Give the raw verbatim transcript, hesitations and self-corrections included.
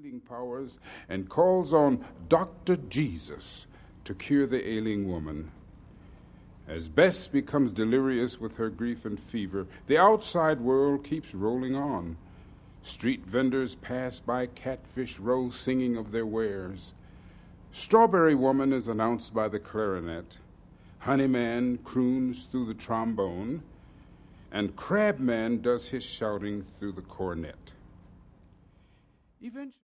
healing powers and calls on Doctor Jesus to cure the ailing woman. As Bess becomes delirious with her grief and fever, the outside world keeps rolling on. Street vendors pass by Catfish Row singing of their wares. Strawberry Woman is announced by the clarinet. Honeyman croons through the trombone. And Crabman does his shouting through the cornet. Eventually